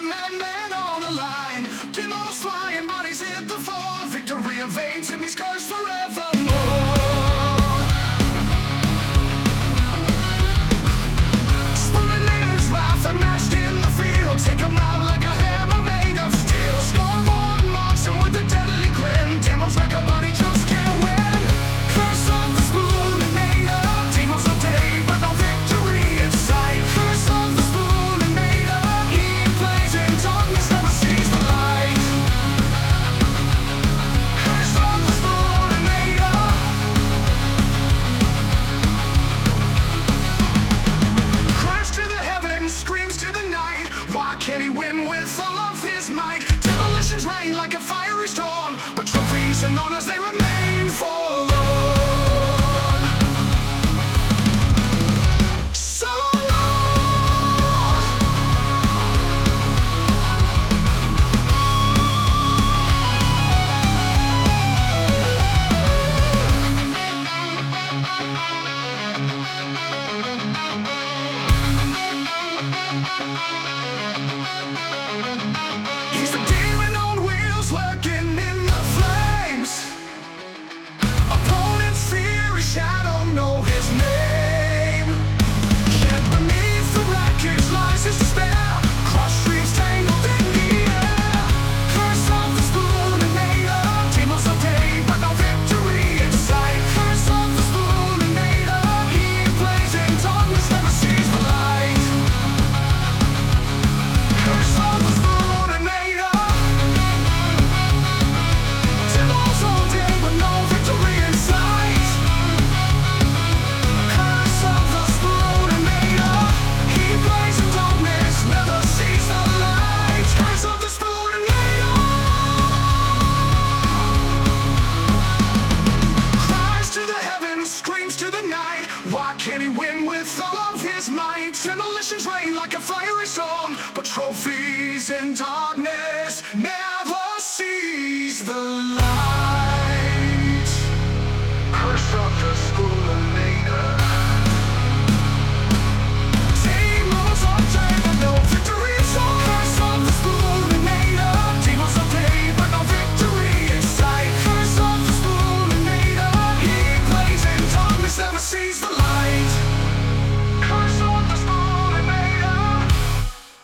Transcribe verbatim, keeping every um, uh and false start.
man on the line. Demos flying, bodies hit the floor. Victory evades him, he's cursed forevermore. Spooners laugh and mashed in the field. Take him out like a hammer made of steel. Scoreboard marks him with a deadly grin. Demos like a body just can't win. Curse of the Spooninator. Demos all day, but no victory in sight. Curse of the Spooninator. He plays in darkness, never sees the light. Curse of the Spooninator. Crash to the heavens, screams to the night. Why can't he win with all of his might? Demolitions rain like a fiery storm, but trophies and honors they remain forlorn. So long. He's the demon on wheels lurking in the flames. Opponents fear his shadow, know his name. Yet beneath the wreckage lies his despair. Crushed dreams tangled in the air. Curse of the Spooninator. Demos all day, but no victory in sight. Curse of the Spooninator. He plays in darkness, never sees the light. Curse of the Spooninator. Demos all day, but no victory in sight. Curse of the Spooninator. He plays in darkness, never sees the light. Curse of the Spooninator. Cries to the heavens, screams to the night. Why can't he win with all of his might? Demolitions rain like a fiery storm, but trophies in dark